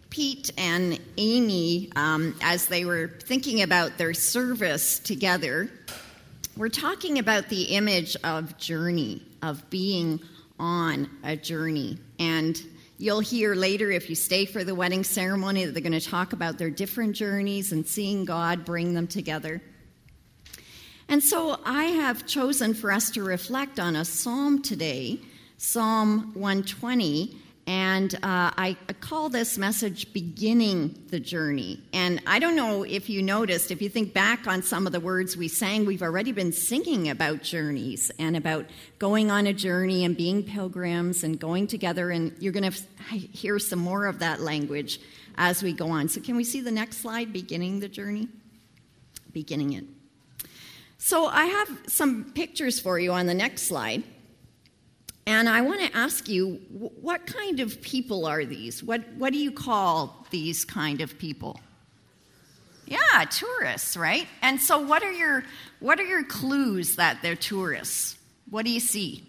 Pete and Amy, as they were thinking about their service together, were talking about the image of journey, of being on a journey. And you'll hear later, if you stay for the wedding ceremony, that they're going to talk about their different journeys and seeing God bring them together. And so I have chosen for us to reflect on a psalm today, Psalm 120, and I call this message Beginning the Journey. And I don't know if you noticed, if you think back on some of the words we sang, we've already been singing about journeys and about going on a journey and being pilgrims and going together, and you're going to hear some more of that language as we go on. So can we see the next slide, Beginning the Journey? Beginning it. So I have some pictures for you on the next slide. And I want to ask you, what kind of people are these? What do you call these kind of people? Yeah, tourists, right? And so what are your clues that they're tourists? What do you see?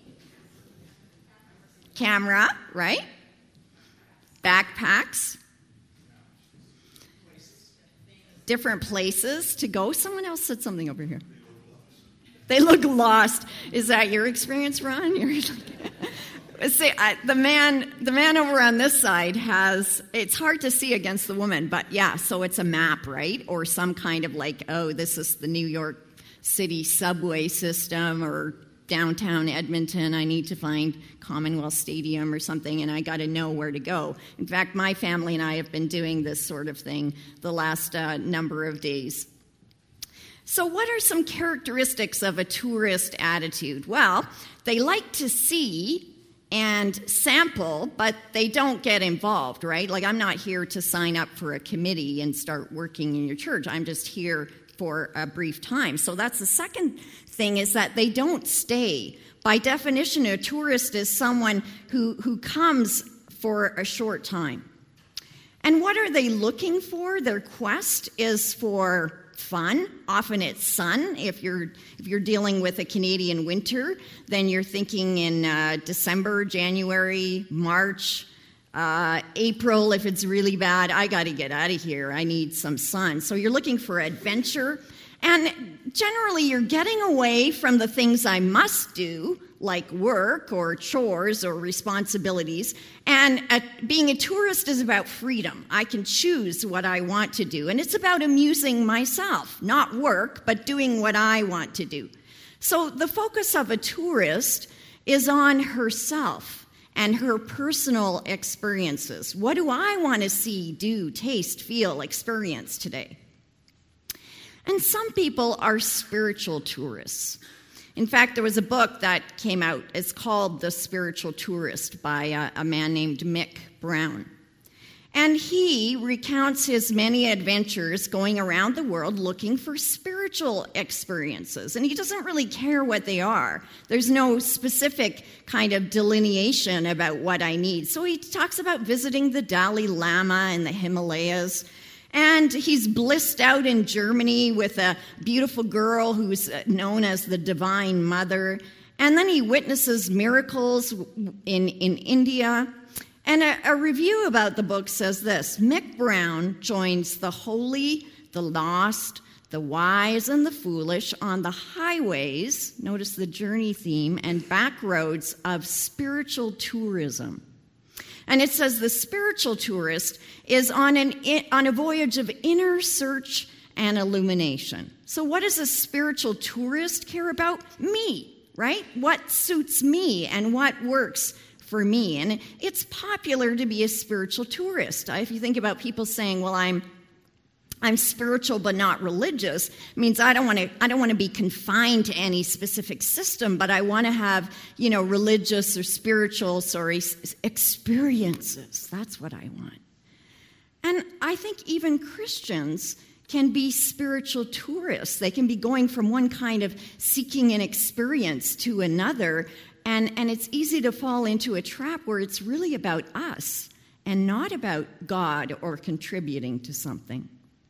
Camera, right? Backpacks. Different places to go. Someone else said something over here. They look lost. Is that your experience, Ron? See, the man over on this side has, it's hard to see against the woman, but yeah, so it's a map, right? Or some kind of like, oh, this is the New York City subway system, or downtown Edmonton, I need to find Commonwealth Stadium or something, and I got to know where to go. In fact, my family and I have been doing this sort of thing the last number of days. So what are some characteristics of a tourist attitude? Well, they like to see and sample, but they don't get involved, right? Like, I'm not here to sign up for a committee and start working in your church. I'm just here for a brief time. So that's the second thing, is that they don't stay. By definition, a tourist is someone who comes for a short time. And what are they looking for? Their quest is for fun. Often it's sun. If you're dealing with a Canadian winter, then you're thinking in December, January, March, April. If it's really bad, I got to get out of here. I need some sun. So you're looking for adventure. And generally, you're getting away from the things I must do, like work or chores or responsibilities. And being a tourist is about freedom. I can choose what I want to do. And it's about amusing myself, not work, but doing what I want to do. So the focus of a tourist is on herself and her personal experiences. What do I want to see, do, taste, feel, experience today? And some people are spiritual tourists. In fact, there was a book that came out. It's called The Spiritual Tourist by a man named Mick Brown. And he recounts his many adventures going around the world looking for spiritual experiences. And he doesn't really care what they are. There's no specific kind of delineation about what I need. So he talks about visiting the Dalai Lama in the Himalayas. And he's blissed out in Germany with a beautiful girl who's known as the Divine Mother. And then he witnesses miracles in India. And a review about the book says this: Mick Brown joins the holy, the lost, the wise, and the foolish on the highways, notice the journey theme, and back roads of spiritual tourism. And it says the spiritual tourist is on a voyage of inner search and illumination. So what does a spiritual tourist care about? Me, right? What suits me and what works for me. And it's popular to be a spiritual tourist. If you think about people saying, well, I'm spiritual but not religious, it means I don't want to be confined to any specific system, but I want to have, religious or spiritual, experiences. That's what I want. And I think even Christians can be spiritual tourists. They can be going from one kind of seeking an experience to another, and it's easy to fall into a trap where it's really about us and not about God or contributing to something.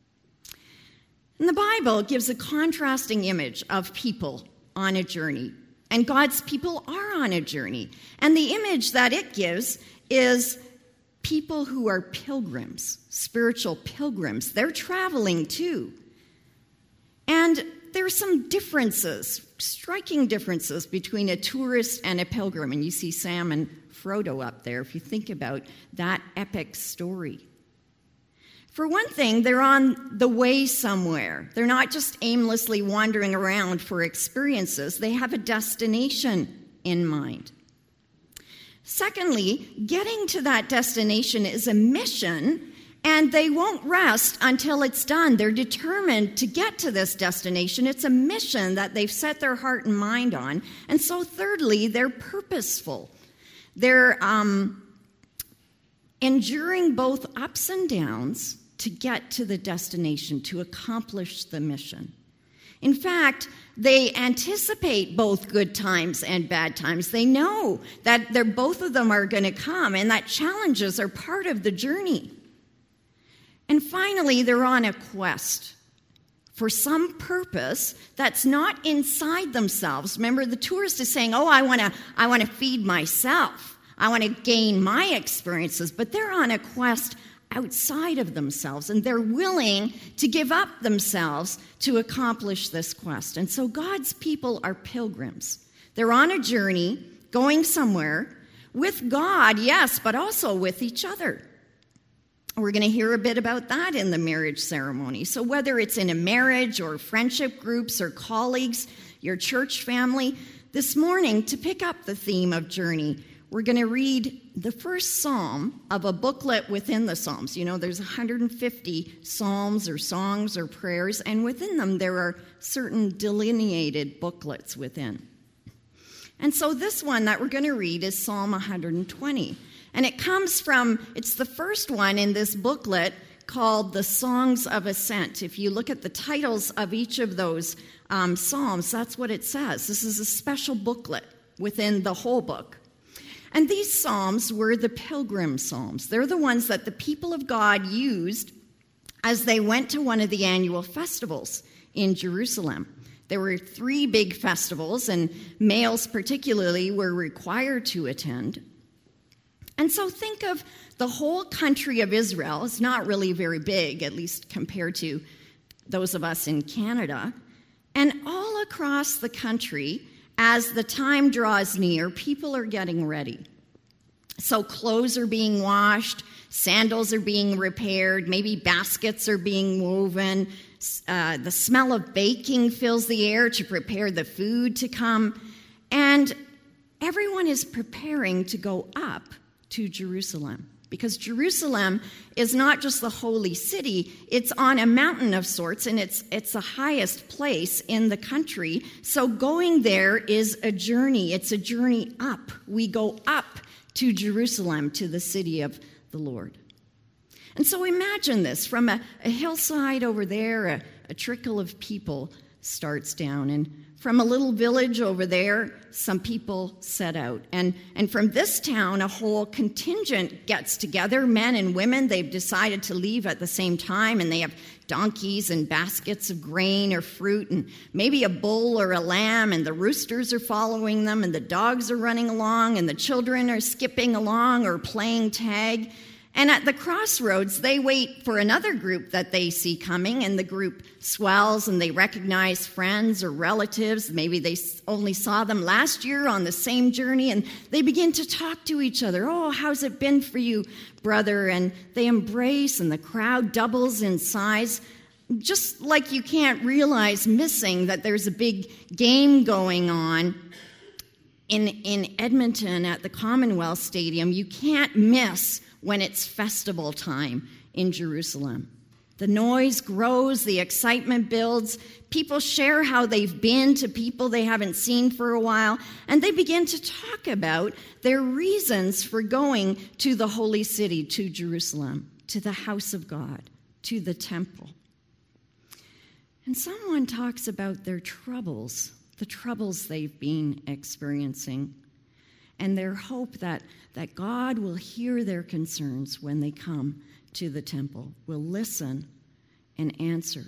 And the Bible gives a contrasting image of people on a journey. And God's people are on a journey. And the image that it gives is people who are pilgrims, spiritual pilgrims. They're traveling too. And there are some differences, striking differences between a tourist and a pilgrim. And you see Sam and Frodo up there if you think about that epic story. For one thing, they're on the way somewhere. They're not just aimlessly wandering around for experiences. They have a destination in mind. Secondly, getting to that destination is a mission, and they won't rest until it's done. They're determined to get to this destination. It's a mission that they've set their heart and mind on. And so thirdly, they're purposeful. They're enduring both ups and downs to get to the destination, to accomplish the mission. In fact, they anticipate both good times and bad times. They know that both of them are going to come, and that challenges are part of the journey. And finally, they're on a quest for some purpose that's not inside themselves. Remember, the tourist is saying, I want to feed myself. I want to gain my experiences. But they're on a quest outside of themselves, and they're willing to give up themselves to accomplish this quest. And so God's people are pilgrims. They're on a journey, going somewhere, with God, yes, but also with each other. We're going to hear a bit about that in the marriage ceremony. So whether it's in a marriage or friendship groups or colleagues, your church family, this morning, to pick up the theme of journey, we're going to read the first psalm of a booklet within the Psalms. You know, there's 150 psalms or songs or prayers, and within them there are certain delineated booklets within. And so this one that we're going to read is Psalm 120. And it's the first one in this booklet called the Songs of Ascent. If you look at the titles of each of those psalms, that's what it says. This is a special booklet within the whole book. And these psalms were the pilgrim psalms. They're the ones that the people of God used as they went to one of the annual festivals in Jerusalem. There were 3 big festivals, and males particularly were required to attend. And so think of the whole country of Israel. It's not really very big, at least compared to those of us in Canada. And all across the country, as the time draws near, people are getting ready. So clothes are being washed, sandals are being repaired, maybe baskets are being woven. The smell of baking fills the air to prepare the food to come. And everyone is preparing to go up to Jerusalem. Because Jerusalem is not just the holy city, it's on a mountain of sorts, and it's the highest place in the country. So going there is a journey. It's a journey up. We go up to Jerusalem, to the city of the Lord. And so imagine this. From a hillside over there, a trickle of people starts down, and from a little village over there, some people set out. And from this town, a whole contingent gets together, men and women. They've decided to leave at the same time, and they have donkeys and baskets of grain or fruit, and maybe a bull or a lamb, and the roosters are following them, and the dogs are running along, and the children are skipping along or playing tag. And at the crossroads, they wait for another group that they see coming, and the group swells, and they recognize friends or relatives. Maybe they only saw them last year on the same journey, and they begin to talk to each other. "Oh, how's it been for you, brother?" And they embrace, and the crowd doubles in size. Just like you can't realize missing that there's a big game going on in Edmonton at the Commonwealth Stadium, you can't miss when it's festival time in Jerusalem. The noise grows, the excitement builds, people share how they've been to people they haven't seen for a while, and they begin to talk about their reasons for going to the holy city, to Jerusalem, to the house of God, to the temple. And someone talks about their troubles, the troubles they've been experiencing, and their hope that God will hear their concerns when they come to the temple, will listen and answer.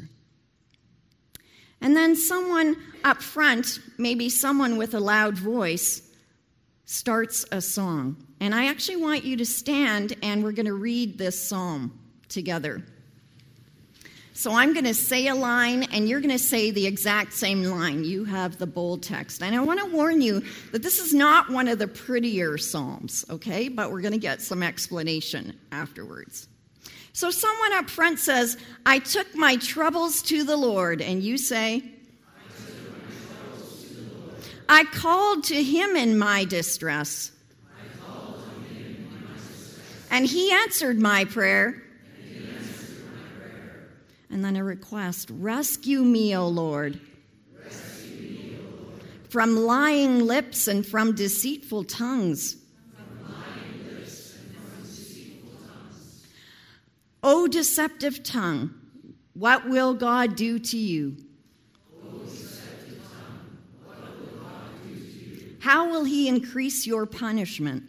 And then someone up front, maybe someone with a loud voice, starts a song. And I actually want you to stand, and we're going to read this psalm together. So I'm going to say a line, and you're going to say the exact same line. You have the bold text. And I want to warn you that this is not one of the prettier psalms, okay? But we're going to get some explanation afterwards. So someone up front says, I took my troubles to the Lord. And you say, I called to him in my distress. And he answered my prayer. And then a request, rescue me, O Lord, from lying lips and from deceitful tongues. O deceptive tongue, what will God do to you? How will he increase your punishment?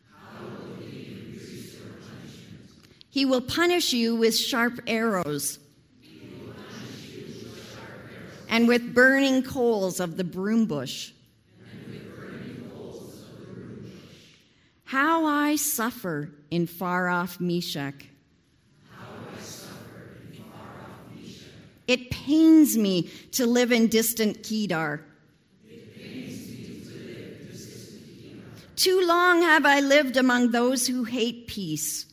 He will punish you with sharp arrows. And with burning coals of the broom bush. How I suffer in far-off Meshach. It pains me to live in distant Kedar. Too long have I lived among those who hate peace.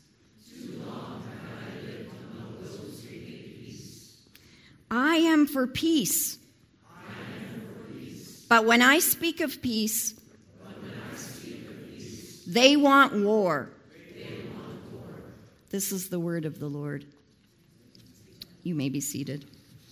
I am for peace. But when I speak of peace, they want war. This is the word of the Lord. You may be seated.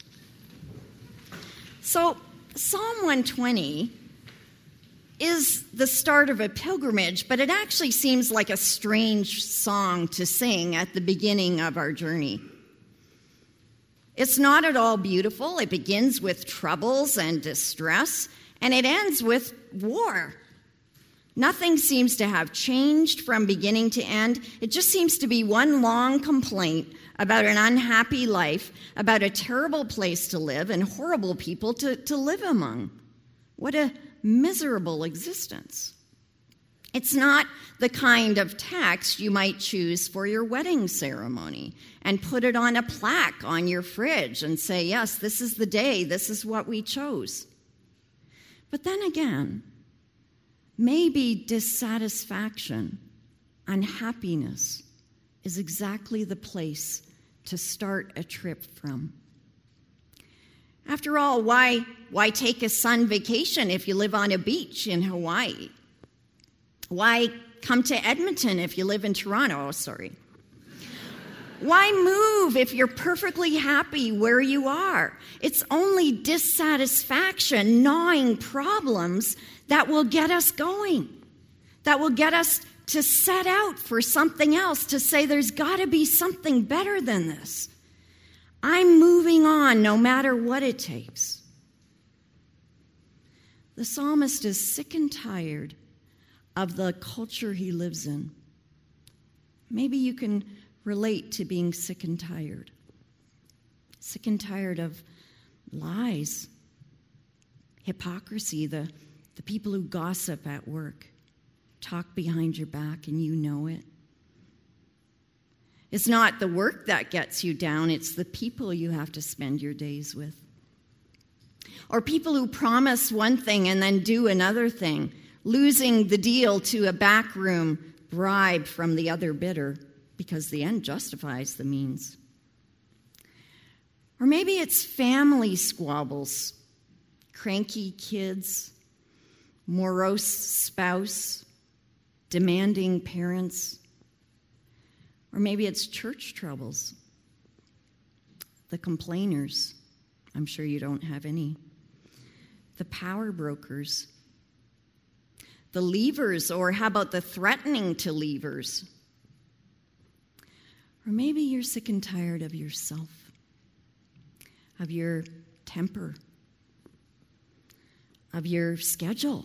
So, Psalm 120 is the start of a pilgrimage, but it actually seems like a strange song to sing at the beginning of our journey. It's not at all beautiful. It begins with troubles and distress, and it ends with war. Nothing seems to have changed from beginning to end. It just seems to be one long complaint about an unhappy life, about a terrible place to live and horrible people to live among. What a miserable existence. It's not the kind of text you might choose for your wedding ceremony and put it on a plaque on your fridge and say, yes, this is the day, this is what we chose. But then again, maybe dissatisfaction, unhappiness is exactly the place to start a trip from. After all, why take a sun vacation if you live on a beach in Hawaii? Why come to Edmonton if you live in Toronto? Oh, sorry. Why move if you're perfectly happy where you are? It's only dissatisfaction, gnawing problems that will get us going, that will get us to set out for something else, to say there's got to be something better than this. I'm moving on no matter what it takes. The psalmist is sick and tired of the culture he lives in. Maybe you can relate to being sick and tired. Sick and tired of lies, hypocrisy, the people who gossip at work, talk behind your back and you know it. It's not the work that gets you down, it's the people you have to spend your days with. Or people who promise one thing and then do another thing, losing the deal to a backroom bribe from the other bidder because the end justifies the means. Or maybe it's family squabbles, cranky kids, morose spouse, demanding parents. Or maybe it's church troubles, the complainers. I'm sure you don't have any. The power brokers, the leavers, or how about the threatening to leavers? Or maybe you're sick and tired of yourself, of your temper, of your schedule,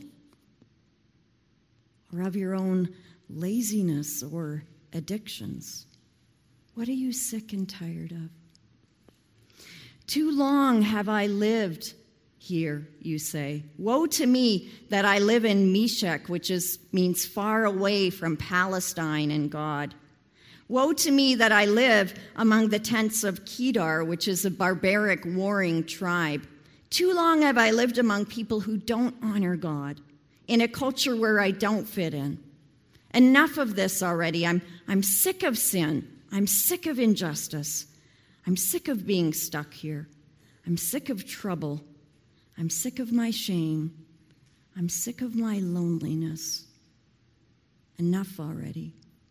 or of your own laziness or addictions. What are you sick and tired of? Too long have I lived, here, you say. Woe to me that I live in Meshech, which means far away from Palestine and God. Woe to me that I live among the tents of Kedar, which is a barbaric warring tribe. Too long have I lived among people who don't honor God, in a culture where I don't fit in. Enough of this already. I'm sick of sin. I'm sick of injustice. I'm sick of being stuck here. I'm sick of trouble. I'm sick of my shame. I'm sick of my loneliness. Enough already.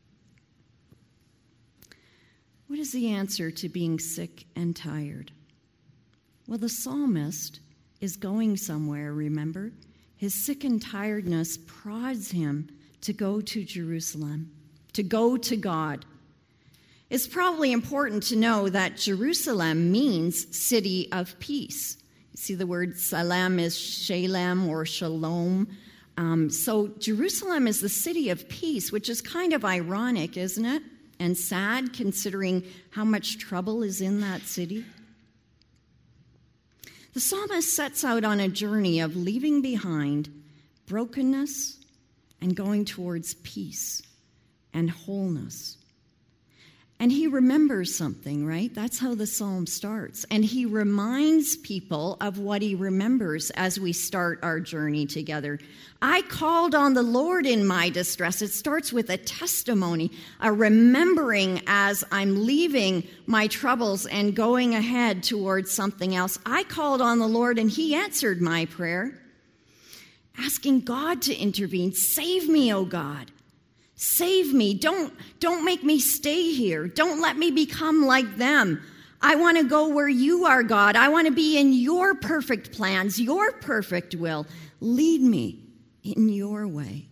What is the answer to being sick and tired? Well, the psalmist is going somewhere, remember? His sick and tiredness prods him to go to Jerusalem, to go to God. It's probably important to know that Jerusalem means city of peace. You see, the word Salem is Shalem or Shalom. So Jerusalem is the city of peace, which is kind of ironic, isn't it? And sad, considering how much trouble is in that city. The psalmist sets out on a journey of leaving behind brokenness and going towards peace and wholeness. And he remembers something, right? That's how the psalm starts. And he reminds people of what he remembers as we start our journey together. I called on the Lord in my distress. It starts with a testimony, a remembering as I'm leaving my troubles and going ahead towards something else. I called on the Lord and he answered my prayer, asking God to intervene. Save me, O God. Save me. Don't make me stay here. Don't let me become like them. I want to go where you are, God. I want to be in your perfect plans, your perfect will. Lead me in your way.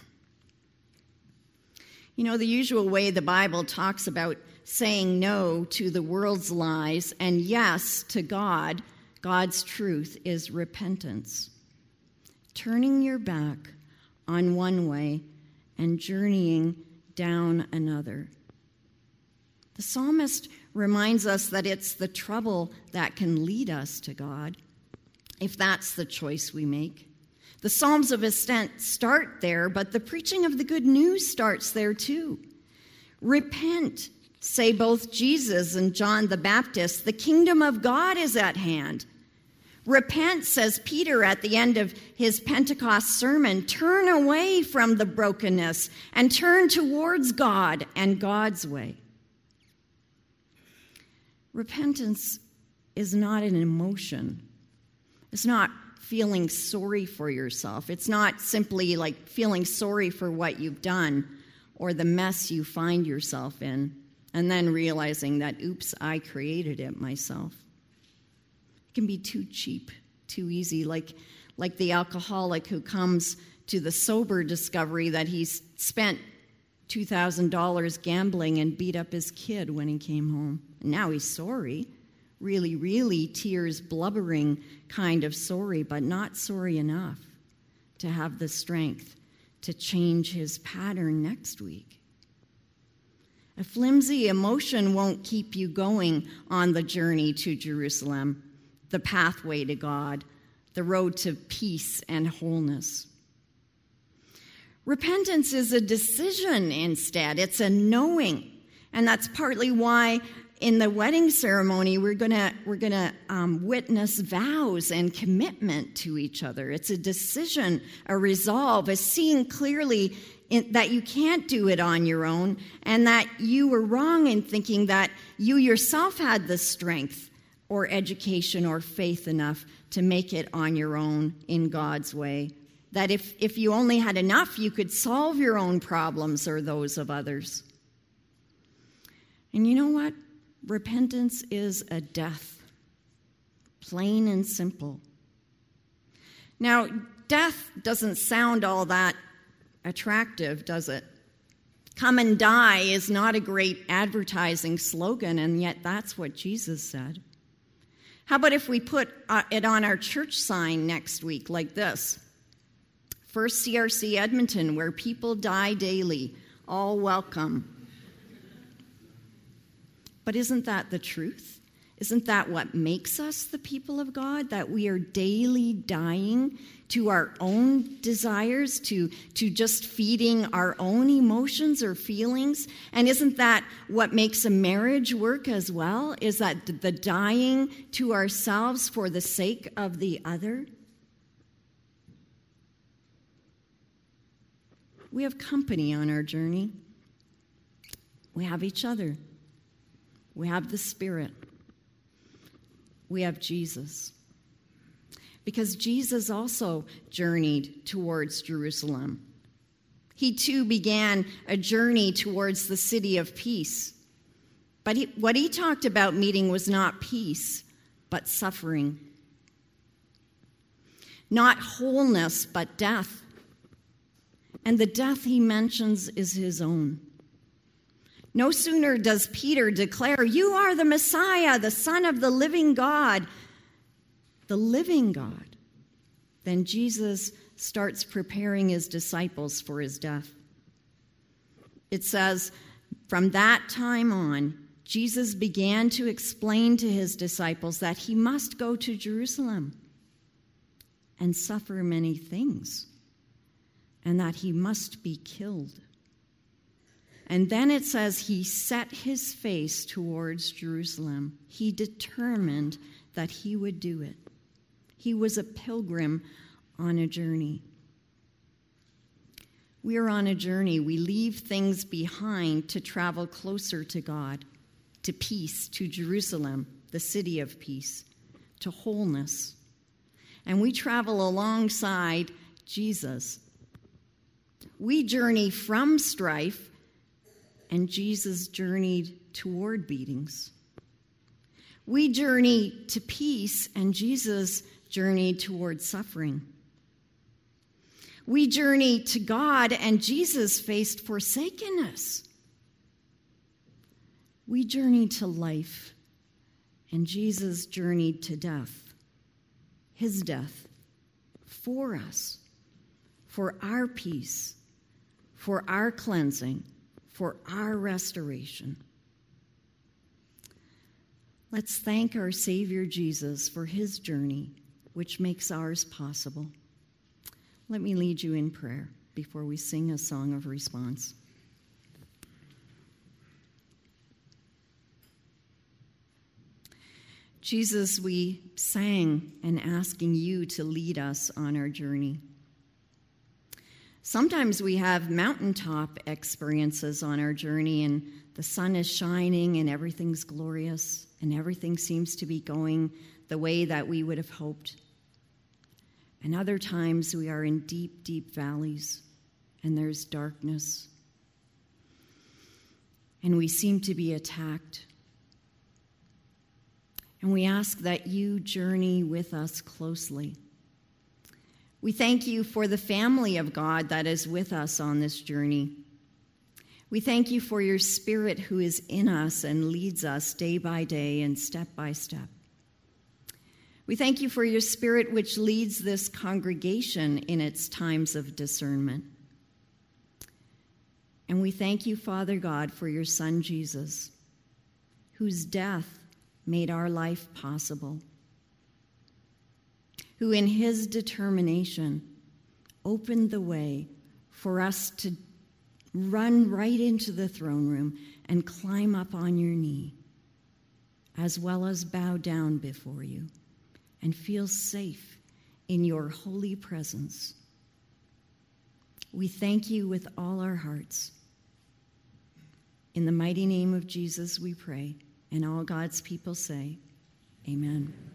You know, the usual way the Bible talks about saying no to the world's lies and yes to God, God's truth, is repentance. Turning your back on one way and journeying down another. The psalmist reminds us that it's the trouble that can lead us to God, if that's the choice we make. The Psalms of Ascent start there, but the preaching of the good news starts there too. Repent, say both Jesus and John the Baptist. The kingdom of God is at hand. Repent, says Peter at the end of his Pentecost sermon. Turn away from the brokenness and turn towards God and God's way. Repentance is not an emotion. It's not feeling sorry for yourself. It's not simply like feeling sorry for what you've done or the mess you find yourself in and then realizing that, oops, I created it myself. It can be too cheap, too easy, like the alcoholic who comes to the sober discovery that he's spent $2,000 gambling and beat up his kid when he came home. And now he's sorry, really, really tears blubbering kind of sorry, but not sorry enough to have the strength to change his pattern next week. A flimsy emotion won't keep you going on the journey to Jerusalem, the pathway to God, the road to peace and wholeness. Repentance is a decision instead. It's a knowing. And that's partly why in the wedding ceremony we're gonna witness vows and commitment to each other. It's a decision, a resolve, a seeing clearly that you can't do it on your own and that you were wrong in thinking that you yourself had the strength or education or faith enough to make it on your own in God's way. That if you only had enough, you could solve your own problems or those of others. And you know what? Repentance is a death, plain and simple. Now, death doesn't sound all that attractive, does it? Come and die is not a great advertising slogan, and yet that's what Jesus said. How about if we put it on our church sign next week like this? First CRC Edmonton, where people die daily, all welcome. But isn't that the truth? Isn't that what makes us the people of God? That we are daily dying to our own desires, to just feeding our own emotions or feelings? And isn't that what makes a marriage work as well? Is that the dying to ourselves for the sake of the other? We have company on our journey. We have each other. We have the Spirit. We have Jesus. Because Jesus also journeyed towards Jerusalem. He too began a journey towards the city of peace. But what he talked about meeting was not peace, but suffering. Not wholeness, but death. And the death he mentions is his own. No sooner does Peter declare, "You are the Messiah, the Son of the living God," then Jesus starts preparing his disciples for his death. It says, from that time on, Jesus began to explain to his disciples that he must go to Jerusalem and suffer many things, and that he must be killed. And then it says he set his face towards Jerusalem. He determined that he would do it. He was a pilgrim on a journey. We are on a journey. We leave things behind to travel closer to God, to peace, to Jerusalem, the city of peace, to wholeness. And we travel alongside Jesus. We journey from strife, and Jesus journeyed toward beatings. We journey to peace, and Jesus journeyed toward suffering. We journey to God, and Jesus faced forsakenness. We journey to life, and Jesus journeyed to death. His death for us, for our peace, for our cleansing, for our restoration. Let's thank our Savior Jesus for his journey, which makes ours possible. Let me lead you in prayer before we sing a song of response. Jesus, we sang and asking you to lead us on our journey. Sometimes we have mountaintop experiences on our journey, and the sun is shining and everything's glorious and everything seems to be going the way that we would have hoped. And other times we are in deep, deep valleys and there's darkness and we seem to be attacked. And we ask that you journey with us closely. We thank you for the family of God that is with us on this journey. We thank you for your Spirit who is in us and leads us day by day and step by step. We thank you for your Spirit which leads this congregation in its times of discernment. And we thank you, Father God, for your Son Jesus, whose death made our life possible, who in his determination opened the way for us to run right into the throne room and climb up on your knee, as well as bow down before you and feel safe in your holy presence. We thank you with all our hearts. In the mighty name of Jesus we pray, and all God's people say, amen.